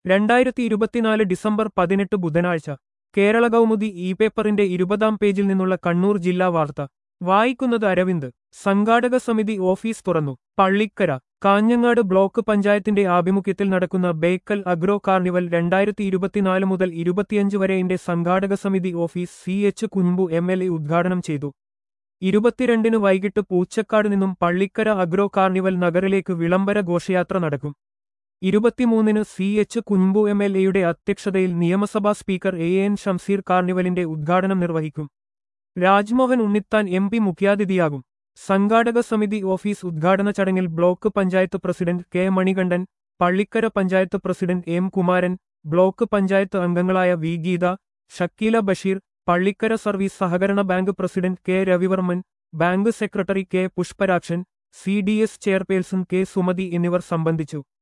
2024 December 18 ബുധനാഴ്ച Kerala Kaumudi E പേപ്പറിന്റെ 20-ാം പേജിൽ നിന്നുള്ള കണ്ണൂർ ജില്ലാ വാർത്ത വായിക്കുന്നത് അരവിന്ദ്. സംഘാടക സമിതി ഓഫീസ് തുറന്നു. പള്ളിക്കര. കാഞ്ഞങ്ങാട് ബ്ലോക്ക് പഞ്ചായത്തിന്റെ ആഭിമുഖ്യത്തിൽ നടക്കുന്ന ബേക്കൽ അഗ്രോ കാർണിവൽ 2024 മുതൽ 25 വരെയുടെ സംഘാടക സമിതി ഓഫീസ് CH കുഞ്ഞമ്പു MLA ഉദ്ഘാടനം ചെയ്തു. 22-ന് വൈകിട്ട് പൂച്ചക്കാട് നിന്നും പള്ളിക്കര അഗ്രോ കാർണിവൽ നഗറിലേക്ക് വിളംബര ഘോഷയാത്ര നടക്കും. 23-ന് CH കുഞ്ഞമ്പു MLAയുടെ അധ്യക്ഷതയിൽ നിയമസഭാ സ്പീക്കർ AN ഷംസീർ കാർണിവലിന്റെ ഉദ്ഘാടനം നിർവഹിക്കും. രാജ്മോഹൻ ഉണ്ണിത്താൻ MP മുഖ്യാതിഥിയാകും. സംഘാടക സമിതി ഓഫീസ് ഉദ്ഘാടന ചടങ്ങിൽ block panchayat president K Manikandan, Pallikkara panchayat president M Kumaran, block panchayat അംഗങ്ങളായ V ഗീത, ഷക്കീല ബഷീർ, പള്ളിക്കര സർവീസ് സഹകരണ bank president K Ravivarman, bank secretary K Pushparakshan, CDS chairperson K Sumathi എന്നിവർ സംബന്ധിച്ചു.